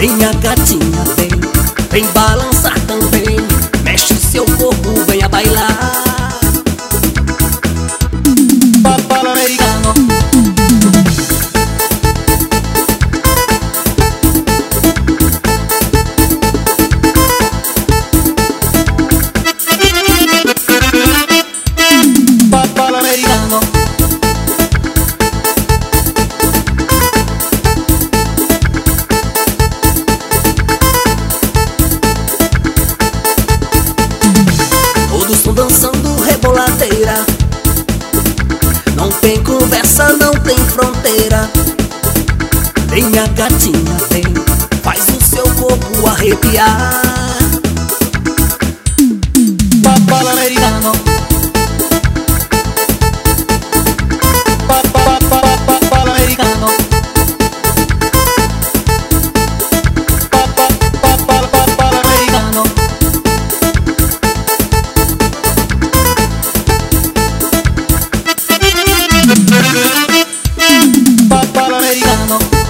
Vem a gatinha, vem, vem balançar também. Mexe seu corpo, venha bailar. Papalo americano. Papalo americano. Todos estão dançando reboladeira. Não tem conversa, não tem fronteira. Vem a gatinha, vem, faz o seu corpo arrepiar. Papalo americano. Papalo americano. Papalo americano. Papalo americano.